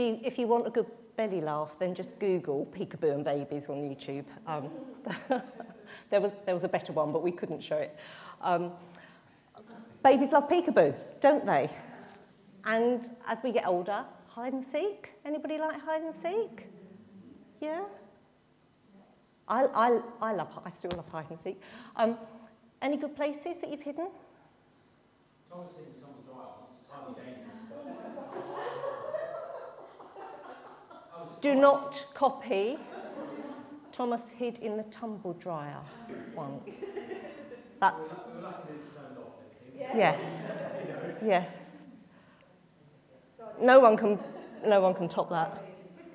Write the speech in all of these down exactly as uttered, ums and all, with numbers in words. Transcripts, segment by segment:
you, if you want a good belly laugh, then just Google Peekaboo and Babies on YouTube. Um, there was there was a better one, but we couldn't show it. Um, babies love peekaboo, don't they? And as we get older, hide and seek. Anybody like hide and seek? Yeah? I, I, I love, I still love hide and seek. Um, any good places that you've hidden? Thomas hid in the tumble dryer once. It's highly dangerous. Do not copy. Thomas hid in the tumble dryer once. That's... We were lucky that it snowed off. Yes. Yes. No one can, no one can top that.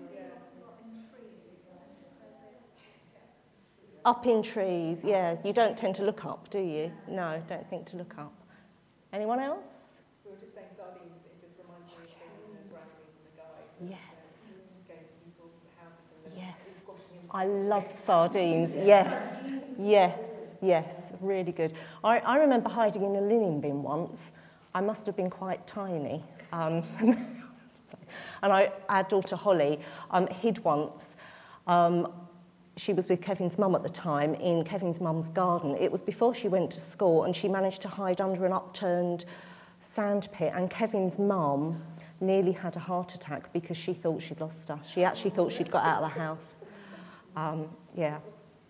Up in trees, yeah. You don't tend to look up, do you? No, don't think to look up. Anyone else? We were just saying sardines, it just reminds me of being in the Bradleys and the guys. Yes. Going to people's houses and then Yes. squashing in. I love sardines. Yes. Yes. Yes. Really good. I, I remember hiding in a linen bin once. I must have been quite tiny. Um, and I, our daughter Holly um, hid once. Um, She was with Kevin's mum at the time in Kevin's mum's garden. It was before she went to school, and she managed to hide under an upturned sand pit, and Kevin's mum nearly had a heart attack because she thought she'd lost her. She actually thought she'd got out of the house. Um, yeah.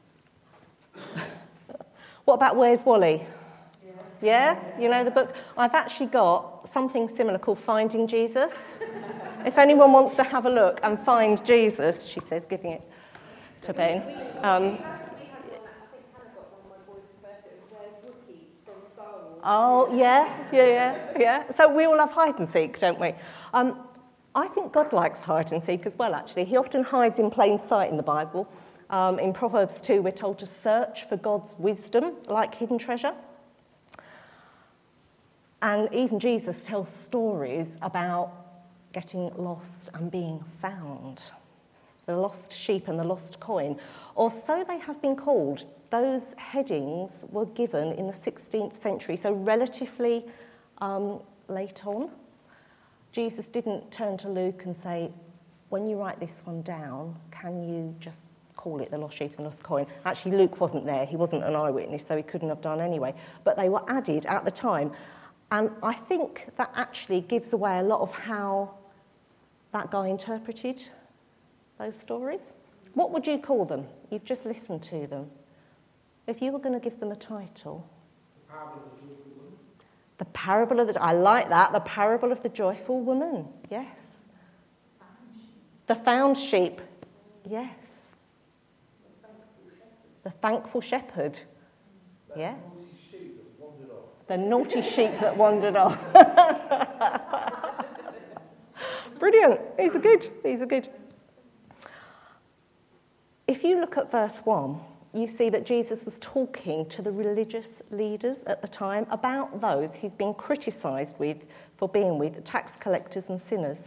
What about Where's Wally? Yeah. Yeah? You know the book? I've actually got something similar called Finding Jesus. If anyone wants to have a look and find Jesus, she says, giving it to Ben. Um, oh, yeah, yeah, yeah, yeah. So we all love hide and seek, don't we? Um, I think God likes hide and seek as well, actually. He often hides in plain sight in the Bible. Um, in Proverbs two, we're told to search for God's wisdom like hidden treasure. And even Jesus tells stories about getting lost and being found. The lost sheep and the lost coin, or so they have been called. Those headings were given in the sixteenth century, so relatively um, late on. Jesus didn't turn to Luke and say, when you write this one down, can you just call it the lost sheep and the lost coin? Actually, Luke wasn't there. He wasn't an eyewitness, so he couldn't have done anyway. But they were added at the time. And I think that actually gives away a lot of how that guy interpreted those stories. What would you call them? You've just listened to them. If you were going to give them a title. The Parable of the Joyful Woman. The Parable of the... I like that. The Parable of the Joyful Woman. Yes. The Found Sheep. Yes. The Thankful Shepherd. Yeah. The naughty sheep that wandered off. Brilliant. These are good. These are good. If you look at verse one, you see that Jesus was talking to the religious leaders at the time about those he's been criticised with for being with tax collectors and sinners.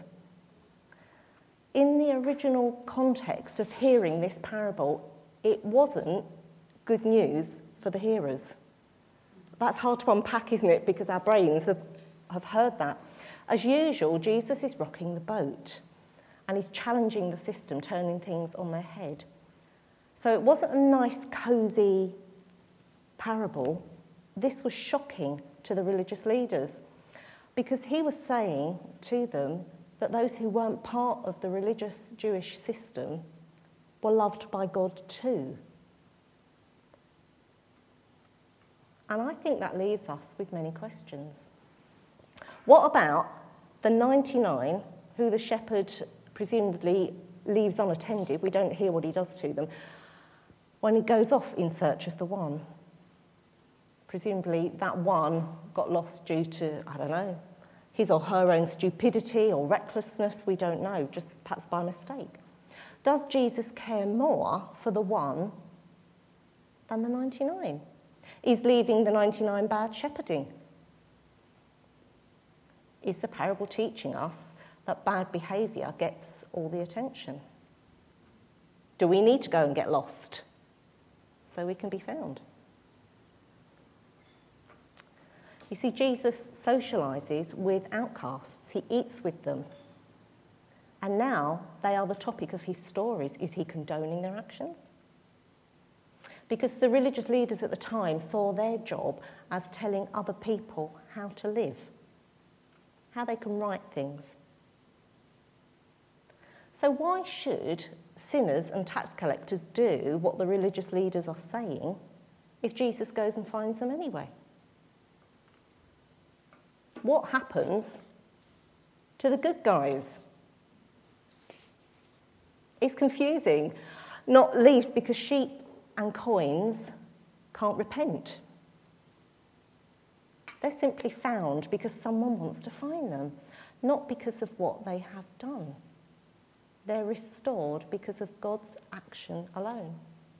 In the original context of hearing this parable, it wasn't good news for the hearers. That's hard to unpack, isn't it? Because our brains have, have heard that. As usual, Jesus is rocking the boat and he's challenging the system, turning things on their head. So it wasn't a nice, cosy parable. This was shocking to the religious leaders because he was saying to them that those who weren't part of the religious Jewish system were loved by God too. And I think that leaves us with many questions. What about the ninety-nine who the shepherd presumably leaves unattended? We don't hear what he does to them. When he goes off in search of the one. Presumably that one got lost due to, I don't know, his or her own stupidity or recklessness, we don't know, just perhaps by mistake. Does Jesus care more for the one than the ninety-nine? Is leaving the ninety-nine bad shepherding? Is the parable teaching us that bad behaviour gets all the attention? Do we need to go and get lost so we can be found? You see, Jesus socialises with outcasts. He eats with them. And now they are the topic of his stories. Is he condoning their actions? Because the religious leaders at the time saw their job as telling other people how to live, how they can right things. So why should sinners and tax collectors do what the religious leaders are saying if Jesus goes and finds them anyway? What happens to the good guys? It's confusing, not least because sheep and coins can't repent. They're simply found because someone wants to find them, not because of what they have done. They're restored because of God's action alone.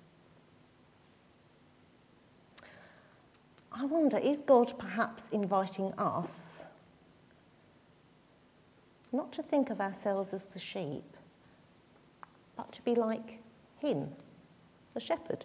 I wonder, is God perhaps inviting us not to think of ourselves as the sheep, but to be like him, the shepherd?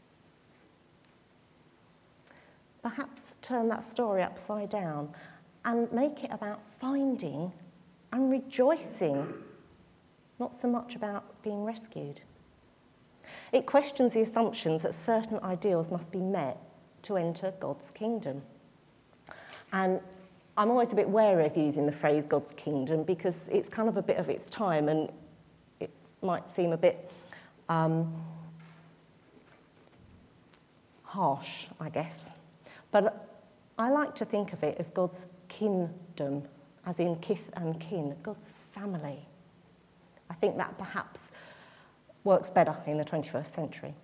Perhaps turn that story upside down and make it about finding and rejoicing, not so much about being rescued. It questions the assumptions that certain ideals must be met to enter God's kingdom. And I'm always a bit wary of using the phrase God's kingdom because it's kind of a bit of its time and it might seem a bit um, harsh, I guess. But I like to think of it as God's kingdom, as in kith and kin, God's family. I think that perhaps works better in the twenty-first century.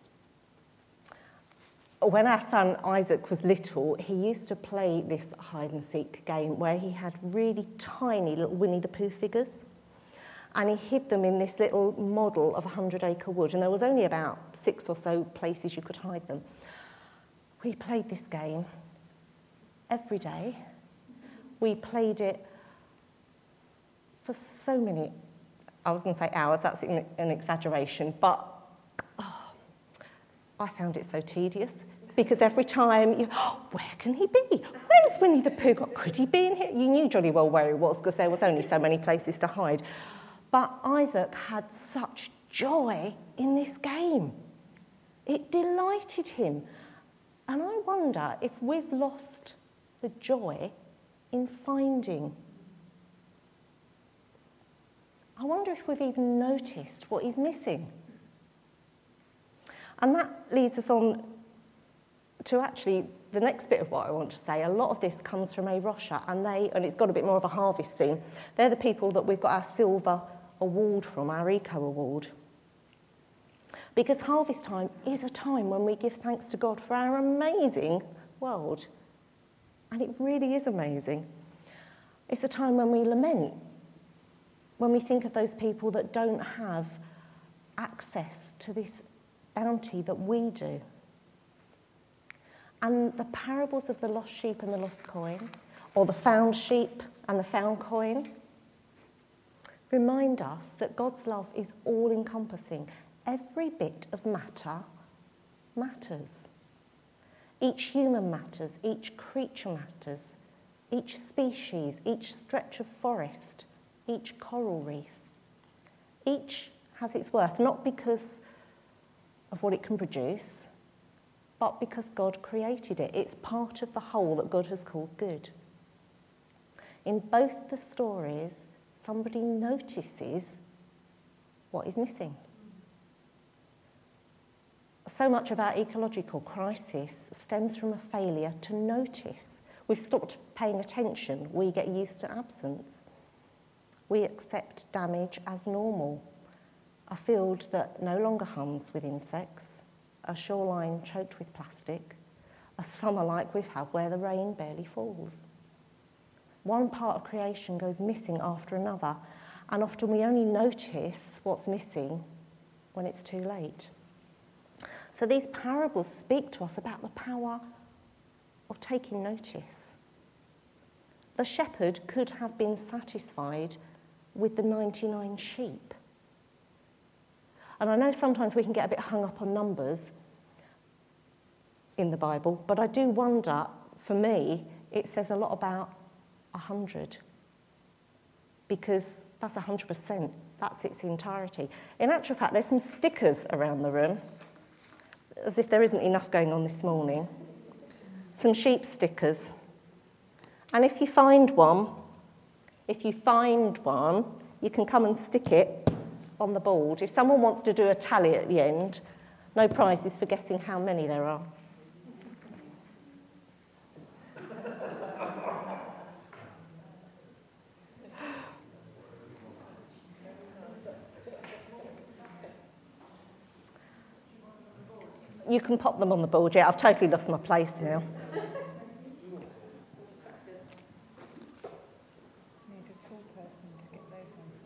When our son Isaac was little, he used to play this hide-and-seek game where he had really tiny little Winnie the Pooh figures, and he hid them in this little model of a hundred-acre wood, and there was only about six or so places you could hide them. We played this game every day. We played it for so many, I was going to say hours, that's an exaggeration, but oh, I found it so tedious. Because every time you, oh, where can he be? Where's Winnie the Pooh? Could he be in here? You knew jolly well where he was because there was only so many places to hide. But Isaac had such joy in this game. It delighted him. And I wonder if we've lost the joy in finding. I wonder if we've even noticed what he's missing. And that leads us on to actually the next bit of what I want to say. A lot of this comes from A Rocha, and they, and it's got a bit more of a harvest theme. They're the people that we've got our silver award from, our Eco Award. Because harvest time is a time when we give thanks to God for our amazing world. And it really is amazing. It's a time when we lament, when we think of those people that don't have access to this bounty that we do. And the parables of the lost sheep and the lost coin, or the found sheep and the found coin, remind us that God's love is all-encompassing. Every bit of matter matters. Each human matters, each creature matters, each species, each stretch of forest, each coral reef. Each has its worth, not because of what it can produce, but because God created it. It's part of the whole that God has called good. In both the stories, somebody notices what is missing. So much of our ecological crisis stems from a failure to notice. We've stopped paying attention. We get used to absence. We accept damage as normal. A field that no longer hums with insects, a shoreline choked with plastic, a summer like we've had where the rain barely falls. One part of creation goes missing after another, and often we only notice what's missing when it's too late. So these parables speak to us about the power of taking notice. The shepherd could have been satisfied with the ninety-nine sheep. And I know sometimes we can get a bit hung up on numbers in the Bible, but I do wonder, for me, it says a lot about a hundred. Because That's one hundred percent. That's its entirety. In actual fact, there's some stickers around the room, as if there isn't enough going on this morning. Some sheep stickers. And if you find one, if you find one, you can come and stick it on the board. If someone wants to do a tally at the end, no prizes for guessing how many there are. You can pop them on the board. Yeah, I've totally lost my place now. Need a tall person to get those ones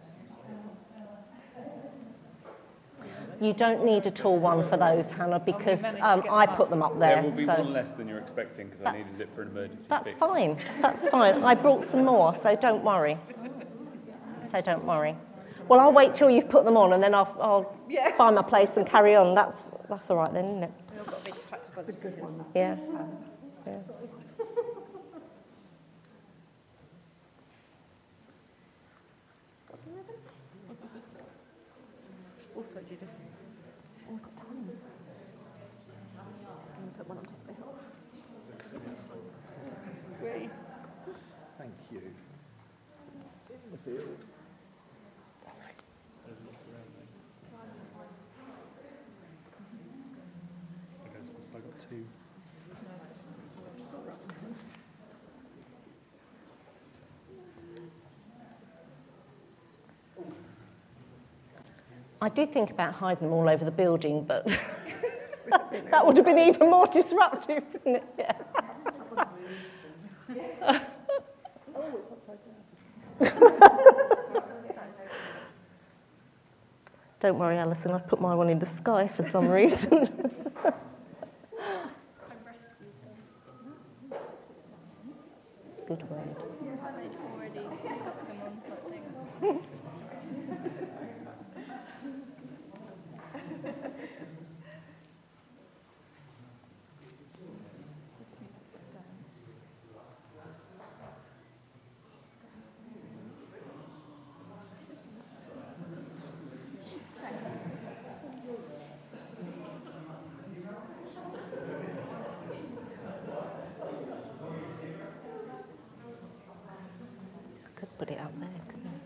out. You don't need a tall one for those, Hannah, because managed to um, get I them put up. them up there. There will be so one less than you're expecting because I That's- needed it for an emergency that's fix. fine. That's fine. I brought some more, so don't worry. So don't worry. Well, I'll wait till you've put them on, and then I'll, I'll Yeah. find my place and carry on. That's that's all right then, isn't it? We all got a bit distracted by the stickers. Yeah. Yeah. Also, did a Great. Thank you. In the field. Okay, so I've got two. I did think about hiding them all over the building, but that would have been even more disruptive, wouldn't it? Yeah. Don't worry, Alison, I've put my one in the sky for some reason. Good word. Could put it up there, couldn't I?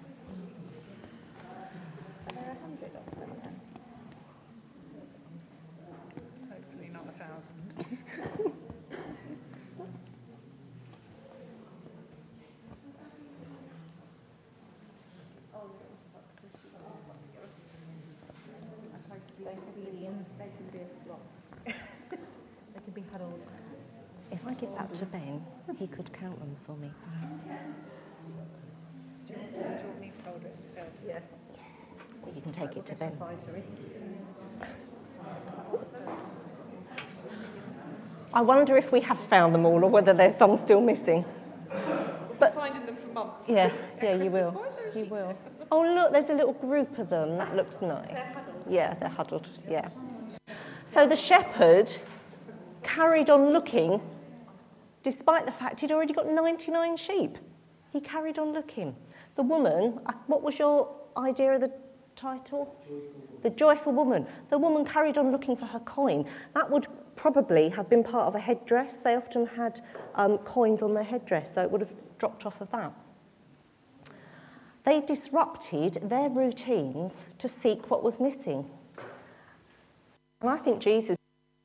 Hopefully not a thousand. They can be huddled. If I give that to Ben, he could count them for me, perhaps. Do you, do you want me to hold it instead? Yeah. But you can take it to Ben. I wonder if we have found them all or whether there's some still missing. But Finding them for months. yeah, yeah, you will. Why is there a You sheep will. Oh, look, there's a little group of them. That looks nice. Yeah, they're huddled. Yeah. So the shepherd carried on looking, despite the fact he'd already got ninety-nine sheep. He carried on looking. The woman, uh, what was your idea of the title? Joyful. The joyful woman. The woman carried on looking for her coin. That would probably have been part of a headdress. They often had um, coins on their headdress, so it would have dropped off of that. They disrupted their routines to seek what was missing. And I think Jesus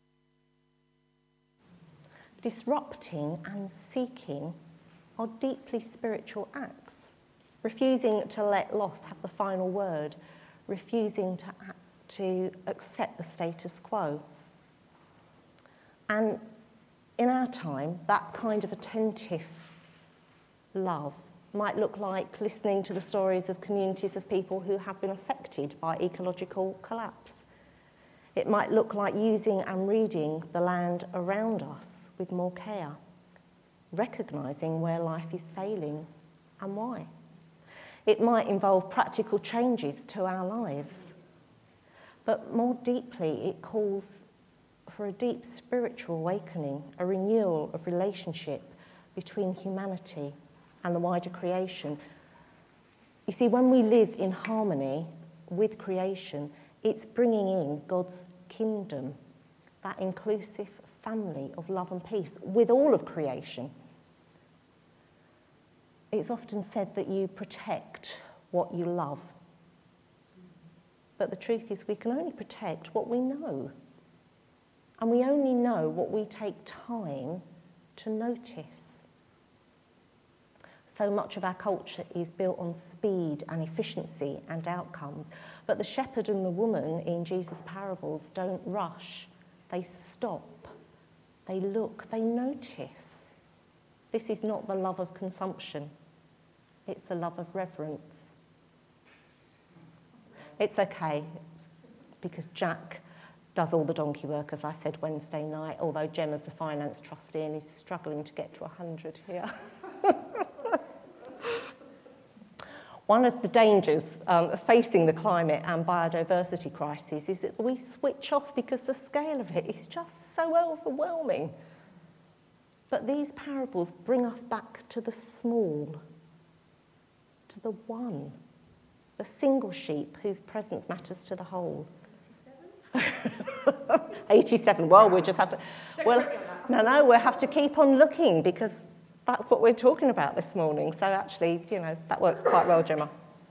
disrupting and seeking are deeply spiritual acts. Refusing to let loss have the final word, refusing to, act, to accept the status quo. And in our time, that kind of attentive love might look like listening to the stories of communities of people who have been affected by ecological collapse. It might look like using and reading the land around us with more care, recognising where life is failing and why. It might involve practical changes to our lives, but more deeply it calls for a deep spiritual awakening, a renewal of relationship between humanity and the wider creation, You see, when we live in harmony with creation, it's bringing in God's kingdom, that inclusive family of love and peace with all of creation. It's often said that you protect what you love. But the truth is we can only protect what we know. And we only know what we take time to notice. So much of our culture is built on speed and efficiency and outcomes. But the shepherd and the woman in Jesus' parables don't rush. They stop. They look. They notice. This is not the love of consumption. It's the love of reverence. It's okay, because Jack does all the donkey work, as I said Wednesday night, although Gemma's the finance trustee and is struggling to get to one hundred here. One of the dangers um, of facing the climate and biodiversity crisis is that we switch off because the scale of it is just so overwhelming. But these parables bring us back to the small, to the one, the single sheep whose presence matters to the whole. eighty-seven. Well, we'll just have to... Well, no, no, we'll have to keep on looking because that's what we're talking about this morning. So actually, you know, that works quite well, Gemma.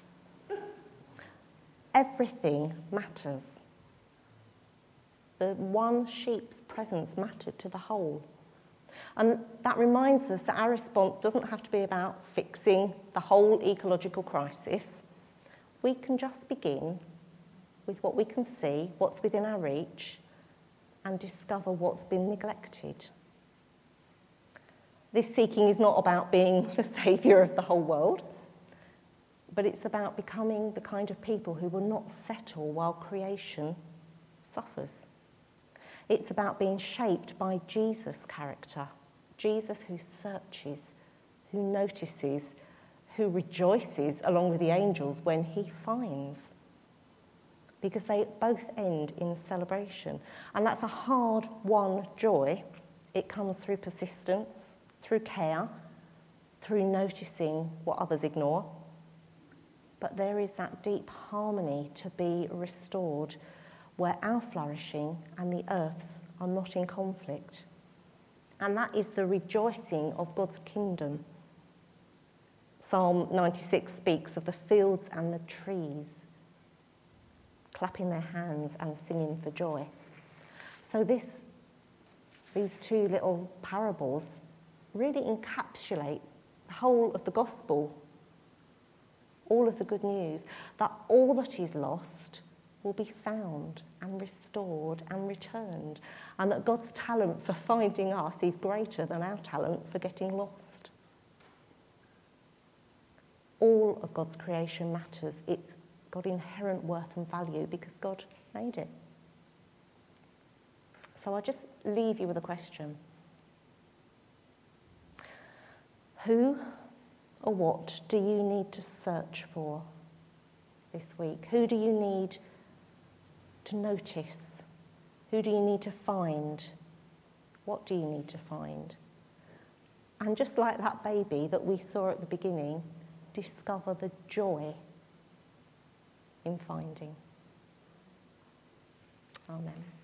Everything matters. The one sheep's presence mattered to the whole. And that reminds us that our response doesn't have to be about fixing the whole ecological crisis. We can just begin with what we can see, what's within our reach, and discover what's been neglected. This seeking is not about being the saviour of the whole world, but it's about becoming the kind of people who will not settle while creation suffers. It's about being shaped by Jesus' character, Jesus who searches, who notices, who rejoices along with the angels when he finds. Because they both end in celebration. And that's a hard-won joy. It comes through persistence, through care, through noticing what others ignore. But there is that deep harmony to be restored where our flourishing and the earth's are not in conflict. And that is the rejoicing of God's kingdom. Psalm ninety-six speaks of the fields and the trees clapping their hands and singing for joy. So this, these two little parables really encapsulate the whole of the gospel, all of the good news, that all that is lost will be found and restored and returned, and that God's talent for finding us is greater than our talent for getting lost. All of God's creation matters. It's got inherent worth and value because God made it. So I'll just leave you with a question. Who or what do you need to search for this week? Who do you need to notice? Who do you need to find? What do you need to find? And just like that baby that we saw at the beginning, discover the joy in finding. Amen.